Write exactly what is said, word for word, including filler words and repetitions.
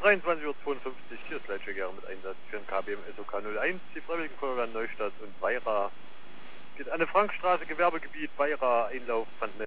dreiundzwanzig Uhr zweiundfünfzig, hier ist Leitschegger mit Einsatz für den K B M S O K null eins, die Freiwilligen Feuerwehr Neustadt und Weira. Geht an der Frankstraße, Gewerbegebiet, Weira, Einlauf, Brandnetz.